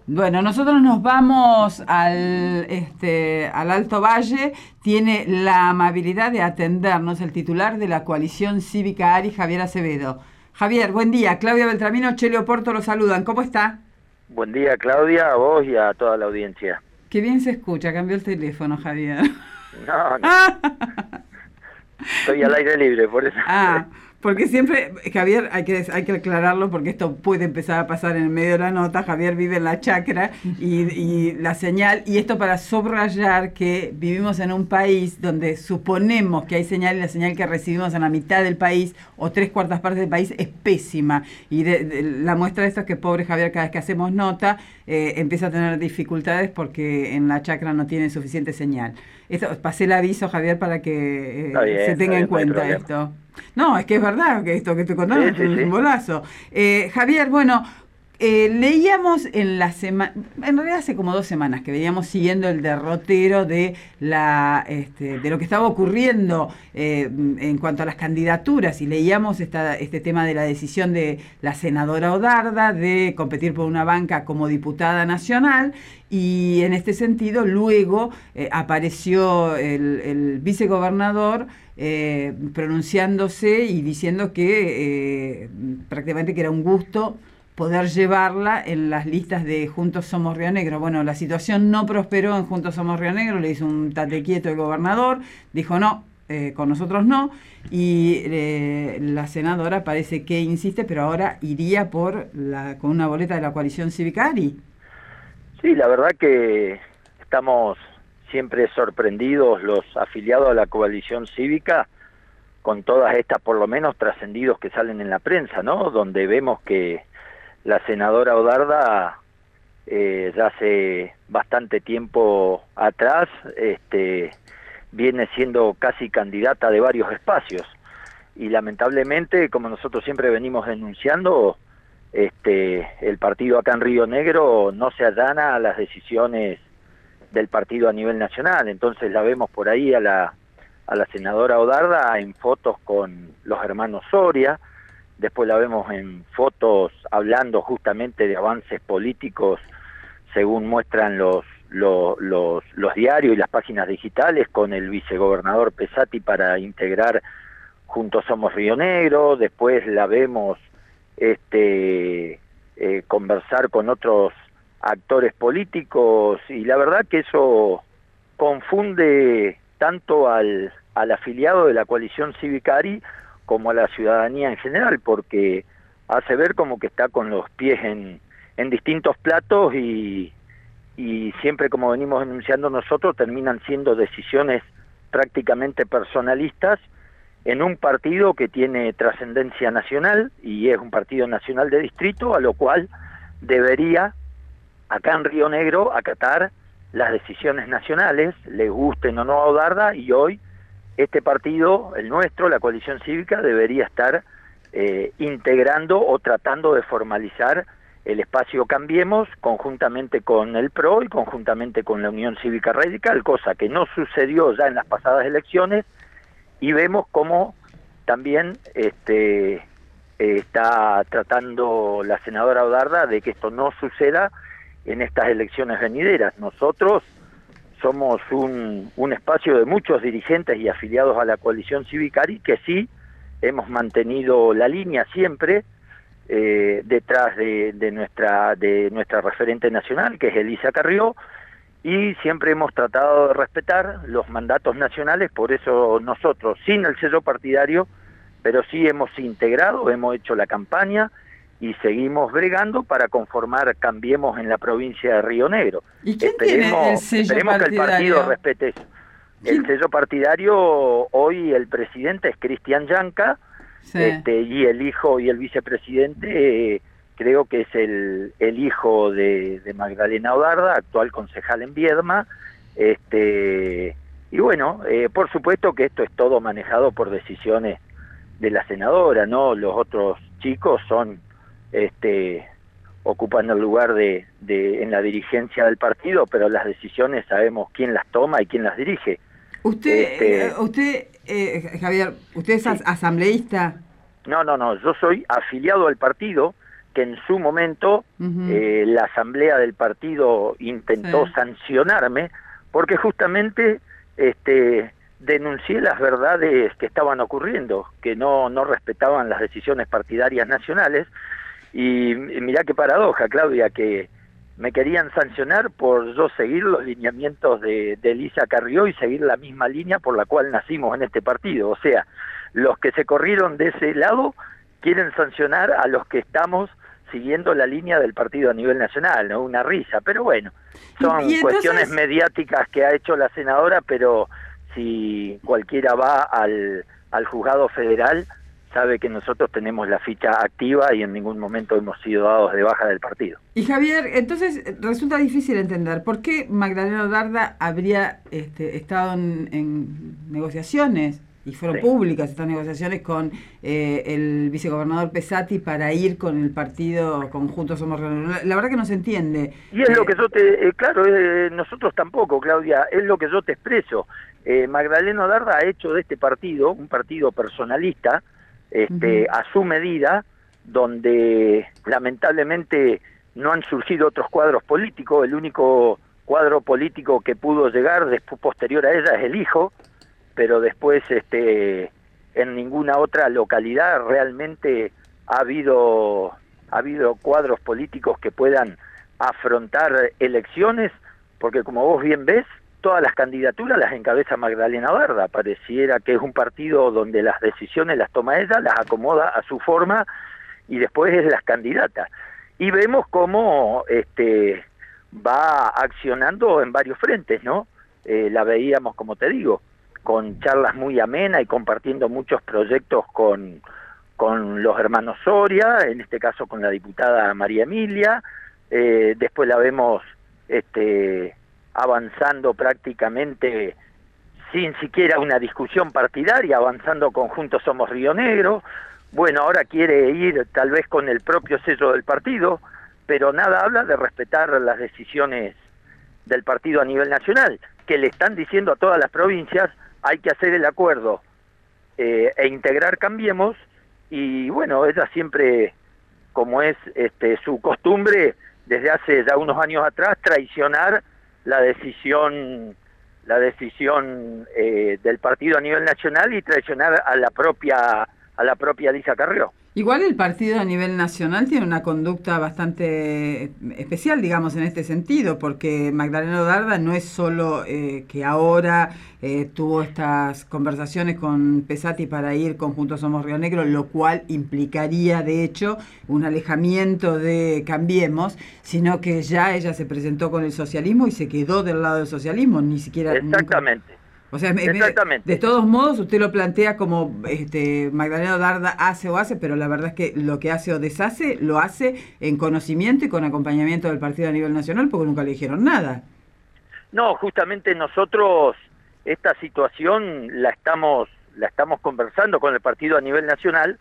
Bueno, nosotros nos vamos al Alto Valle. Tiene la amabilidad de atendernos el titular de la coalición cívica ARI, Javier Acevedo. Javier, buen día. Claudia Beltramino, Chelio Porto lo saludan. ¿Cómo está? Buen día, Claudia, a vos y a toda la audiencia. Qué bien se escucha. Cambió el teléfono, Javier. No, no, estoy al aire libre, por eso. Ah, porque siempre, Javier, hay que aclararlo porque esto puede empezar a pasar en el medio de la nota. Javier vive en la chacra y la señal, y esto para subrayar que vivimos en un país donde suponemos que hay señal y la señal que recibimos en la mitad del país o 3/4 del país es pésima. Y la muestra de esto es que pobre Javier, cada vez que hacemos nota, empieza a tener dificultades porque en la chacra no tiene suficiente señal. Esto, pasé el aviso, Javier, para que se tenga en no hay cuenta problema. esto. No, es que es verdad que esto que estoy contando Sí, es sí, un sí. bolazo. Javier, bueno, leíamos en la semana, en realidad hace como 2 semanas que veníamos siguiendo el derrotero de de lo que estaba ocurriendo en cuanto a las candidaturas, y leíamos este tema de la decisión de la senadora Odarda de competir por una banca como diputada nacional. Y en este sentido, luego apareció el vicegobernador pronunciándose y diciendo que prácticamente que era un gusto poder llevarla en las listas de Juntos Somos Río Negro. Bueno, la situación no prosperó en Juntos Somos Río Negro, le hizo un tate quieto el gobernador, dijo no, con nosotros no, y la senadora parece que insiste, pero ahora iría con una boleta de la coalición cívica ARI. Sí, la verdad que estamos siempre sorprendidos los afiliados a la coalición cívica con todas estas, por lo menos, trascendidos que salen en la prensa, ¿no? Donde vemos que la senadora Odarda ya hace bastante tiempo atrás viene siendo casi candidata de varios espacios y lamentablemente, como nosotros siempre venimos denunciando, el partido acá en Río Negro no se allana a las decisiones del partido a nivel nacional. Entonces la vemos por ahí a la senadora Odarda en fotos con los hermanos Soria. Después la vemos en fotos hablando justamente de avances políticos según muestran los diarios y las páginas digitales, con el vicegobernador Pesati para integrar Juntos Somos Río Negro. Después la vemos conversar con otros actores políticos, y la verdad que eso confunde tanto al afiliado de la coalición cívica ARI como a la ciudadanía en general, porque hace ver como que está con los pies en distintos platos y siempre, como venimos denunciando nosotros, terminan siendo decisiones prácticamente personalistas en un partido que tiene trascendencia nacional y es un partido nacional de distrito, a lo cual debería, acá en Río Negro, acatar las decisiones nacionales, le gusten o no a Odarda, y hoy este partido, el nuestro, la coalición cívica, debería estar integrando o tratando de formalizar el espacio Cambiemos conjuntamente con el PRO y conjuntamente con la Unión Cívica Radical, cosa que no sucedió ya en las pasadas elecciones, y vemos cómo también está tratando la senadora Odarda de que esto no suceda en estas elecciones venideras. Nosotros somos un espacio de muchos dirigentes y afiliados a la coalición cívica ARI que sí hemos mantenido la línea siempre detrás de nuestra referente nacional, que es Elisa Carrió, y siempre hemos tratado de respetar los mandatos nacionales. Por eso nosotros, sin el sello partidario, pero sí hemos integrado, hemos hecho la campaña y seguimos bregando para conformar Cambiemos en la provincia de Río Negro. ¿Y quién tiene el sello Esperemos que el partido partidario? respete eso. El ¿Quién? sello partidario, hoy el presidente es Cristian Yanca, Sí. y el hijo y el vicepresidente creo que es el hijo de Magdalena Odarda, actual concejal en Viedma. Y bueno, por supuesto que esto es todo manejado por decisiones de la senadora, ¿no? Los otros chicos son ocupan el lugar en la dirigencia del partido, pero las decisiones sabemos quién las toma y quién las dirige. Javier, usted es Sí. asambleísta. No, yo soy afiliado al partido, que en su momento la asamblea del partido intentó sancionarme, porque justamente denuncié las verdades que estaban ocurriendo, que no respetaban las decisiones partidarias nacionales. Y mirá qué paradoja, Claudia, que me querían sancionar por yo seguir los lineamientos de Elisa Carrió y seguir la misma línea por la cual nacimos en este partido. O sea, los que se corrieron de ese lado quieren sancionar a los que estamos siguiendo la línea del partido a nivel nacional, ¿no? Una risa, pero bueno, son cuestiones mediáticas que ha hecho la senadora, pero si cualquiera va al juzgado federal, sabe que nosotros tenemos la ficha activa y en ningún momento hemos sido dados de baja del partido. Y Javier, entonces resulta difícil entender por qué Magdalena Odarda habría estado en negociaciones, y fueron públicas estas negociaciones con el vicegobernador Pesati para ir con el partido Juntos Somos Reunión. La verdad que no se entiende. Y es lo que yo claro, nosotros tampoco, Claudia, es lo que yo te expreso. Magdalena Odarda ha hecho de este partido un partido personalista, a su medida, donde lamentablemente no han surgido otros cuadros políticos. El único cuadro político que pudo llegar después, posterior a ella, es el hijo, pero después en ninguna otra localidad realmente ha habido cuadros políticos que puedan afrontar elecciones, porque como vos bien ves, todas las candidaturas las encabeza Magdalena Odarda. Pareciera que es un partido donde las decisiones las toma ella, las acomoda a su forma y después es las candidatas. Y vemos cómo va accionando en varios frentes, ¿no? La veíamos, como te digo, con charlas muy amenas y compartiendo muchos proyectos con los hermanos Soria, en este caso con la diputada María Emilia. Después la vemos avanzando prácticamente sin siquiera una discusión partidaria, avanzando con Juntos Somos Río Negro. Bueno, ahora quiere ir tal vez con el propio sello del partido, pero nada habla de respetar las decisiones del partido a nivel nacional, que le están diciendo a todas las provincias: hay que hacer el acuerdo e integrar Cambiemos. Y bueno, ella siempre, como es su costumbre desde hace ya unos años atrás, traicionar la decisión del partido a nivel nacional y traicionar a la propia Elisa Carrió. Igual el partido a nivel nacional tiene una conducta bastante especial, digamos, en este sentido, porque Magdalena Odarda no es solo que ahora tuvo estas conversaciones con Pesati para ir con Juntos Somos Río Negro, lo cual implicaría, de hecho, un alejamiento de Cambiemos, sino que ya ella se presentó con el socialismo y se quedó del lado del socialismo, ni siquiera... Exactamente. Nunca... O sea, de todos modos, usted lo plantea como Magdalena Odarda hace, pero la verdad es que lo que hace o deshace, lo hace en conocimiento y con acompañamiento del partido a nivel nacional, porque nunca le dijeron nada. No, justamente nosotros esta situación la estamos conversando con el partido a nivel nacional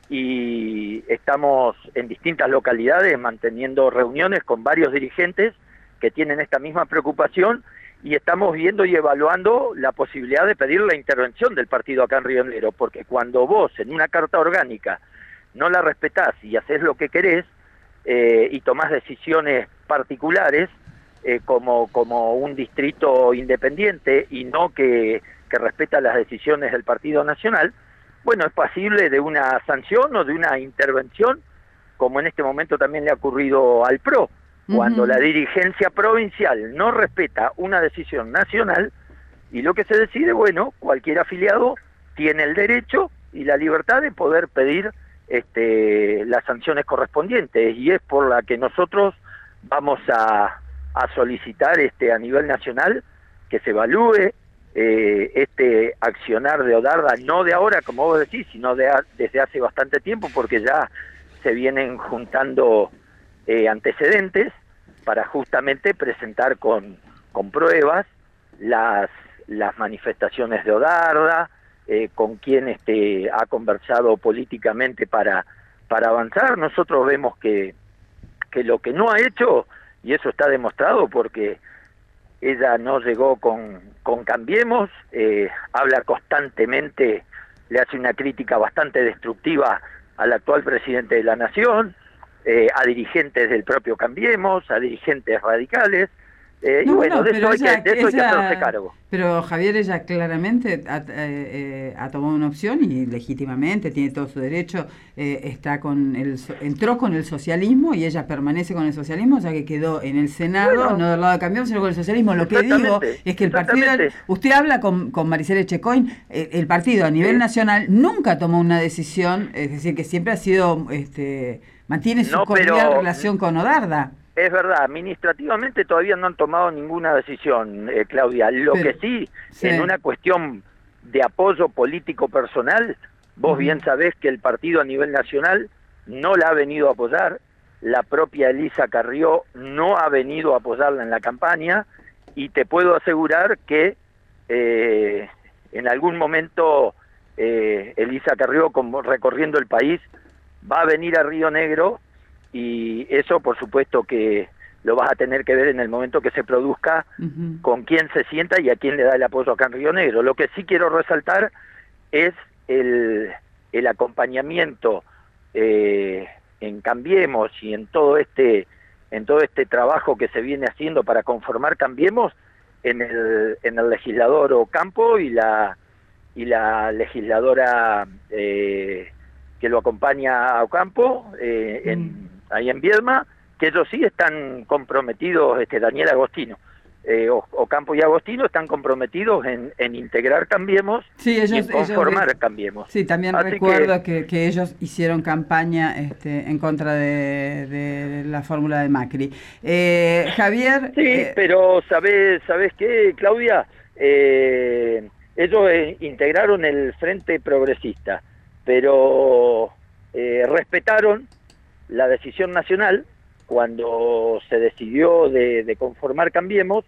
y estamos en distintas localidades manteniendo reuniones con varios dirigentes que tienen esta misma preocupación. Y estamos viendo y evaluando la posibilidad de pedir la intervención del partido acá en Río Negro, porque cuando vos en una carta orgánica no la respetás y haces lo que querés y tomás decisiones particulares como un distrito independiente y no que respeta las decisiones del Partido Nacional, bueno, es pasible de una sanción o de una intervención, como en este momento también le ha ocurrido al PRO. Cuando la dirigencia provincial no respeta una decisión nacional y lo que se decide, bueno, cualquier afiliado tiene el derecho y la libertad de poder pedir las sanciones correspondientes, y es por la que nosotros vamos a solicitar a nivel nacional que se evalúe este accionar de Odarda, no de ahora, como vos decís, sino desde hace bastante tiempo, porque ya se vienen juntando antecedentes para justamente presentar con pruebas las manifestaciones de Odarda, con quien ha conversado políticamente para avanzar. Nosotros vemos que lo que no ha hecho, y eso está demostrado porque ella no llegó con Cambiemos, habla constantemente, le hace una crítica bastante destructiva al actual presidente de la Nación, a dirigentes del propio Cambiemos, a dirigentes radicales, y No, bueno, no, de eso hay que hacerse cargo. Pero Javier, ella claramente ha tomado una opción y legítimamente tiene todo su derecho, entró con el socialismo y ella permanece con el socialismo, ya que quedó en el Senado, Bueno, no del lado de Cambiemos, sino con el socialismo. Lo que digo es que el partido, usted habla con Maricela Echecoin, el partido a nivel nacional nunca tomó una decisión, es decir, que siempre ha sido, mantiene su cordial relación con Odarda. Es verdad, administrativamente todavía no han tomado ninguna decisión, Claudia. Que sí, en una cuestión de apoyo político personal, vos bien sabés que el partido a nivel nacional no la ha venido a apoyar, la propia Elisa Carrió no ha venido a apoyarla en la campaña, y te puedo asegurar que en algún momento Elisa Carrió, como recorriendo el país, va a venir a Río Negro. Y eso, por supuesto, que lo vas a tener que ver en el momento que se produzca, con quién se sienta y a quién le da el apoyo acá en Río Negro. Lo que sí quiero resaltar es el acompañamiento en Cambiemos y en todo este trabajo que se viene haciendo para conformar Cambiemos en el legislador Ocampo y la legisladora que lo acompaña a Ocampo ahí en Viedma, que ellos sí están comprometidos, Daniel Agostino, Ocampo y Agostino están comprometidos en integrar Cambiemos, sí, y en conformar Cambiemos. Sí, también así recuerdo que ellos hicieron campaña en contra de la fórmula de Macri. Javier... Sí, pero ¿sabés qué, Claudia? Ellos integraron el Frente Progresista, pero respetaron la decisión nacional cuando se decidió de conformar Cambiemos.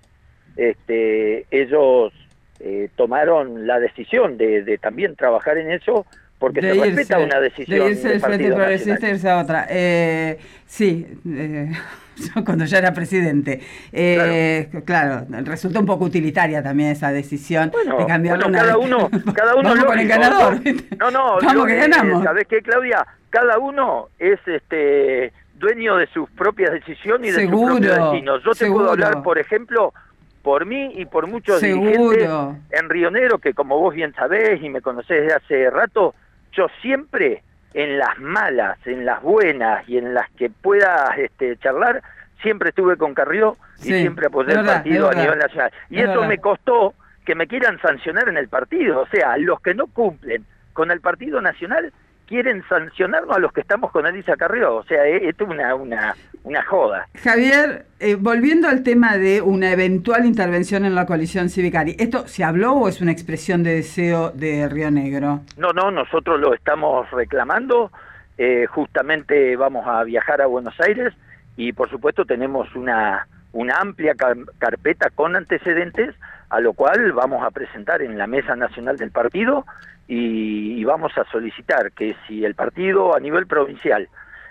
Ellos tomaron la decisión de también trabajar en eso, porque se respeta una decisión de irse del Frente Progresista e irse a otra. Sí, yo cuando ya era presidente. Claro, resultó un poco utilitaria también esa decisión de cambiarlo. Cada uno vamos con el ganador. No, vamos que ganamos. ¿Sabés qué, Claudia? Cada uno es dueño de sus propias decisiones y de su propio destino. Yo te puedo hablar, por ejemplo, por mí y por muchos dirigentes en Río Negro, que como vos bien sabés y me conocés desde hace rato, yo siempre, en las malas, en las buenas y en las que pueda charlar, siempre estuve con Carrió y siempre apoyé el partido a nivel nacional. Y eso me costó que me quieran sancionar en el partido. O sea, los que no cumplen con el partido nacional quieren sancionarnos a los que estamos con Elisa Carrió. O sea, esto es una joda. Javier, volviendo al tema de una eventual intervención en la coalición Civicari, ¿esto se habló o es una expresión de deseo de Río Negro? No, nosotros lo estamos reclamando. Justamente vamos a viajar a Buenos Aires y por supuesto tenemos una amplia carpeta con antecedentes, a lo cual vamos a presentar en la Mesa Nacional del Partido y vamos a solicitar que si el partido a nivel provincial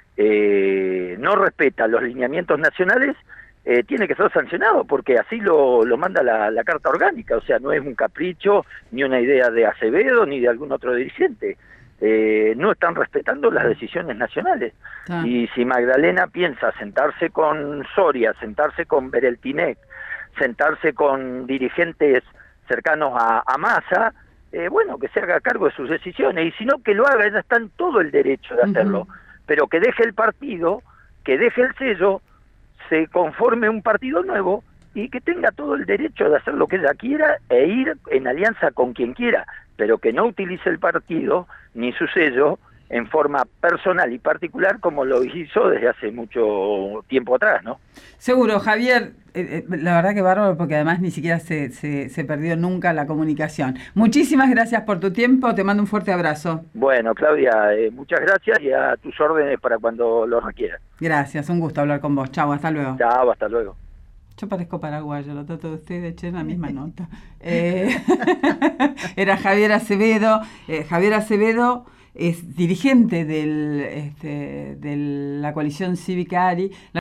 no respeta los lineamientos nacionales, tiene que ser sancionado, porque así lo manda la Carta Orgánica. O sea, no es un capricho ni una idea de Acevedo ni de algún otro dirigente. No están respetando las decisiones nacionales. Y si Magdalena piensa sentarse con Soria, sentarse con Bereltinec, sentarse con dirigentes cercanos a Massa, bueno, que se haga cargo de sus decisiones, y si no, que lo haga, ella está en todo el derecho de hacerlo, pero que deje el partido, que deje el sello, se conforme un partido nuevo y que tenga todo el derecho de hacer lo que ella quiera e ir en alianza con quien quiera, pero que no utilice el partido ni su sello en forma personal y particular como lo hizo desde hace mucho tiempo atrás, ¿no? Seguro, Javier, la verdad que bárbaro, porque además ni siquiera se perdió nunca la comunicación. Muchísimas gracias por tu tiempo, te mando un fuerte abrazo. Bueno, Claudia, muchas gracias y a tus órdenes para cuando lo requieras. Gracias, un gusto hablar con vos. Chau, hasta luego. Chau, hasta luego. Yo parezco paraguayo, lo trato de usted, eché en la misma nota. Era Javier Acevedo. Javier Acevedo es dirigente de la coalición Civicari.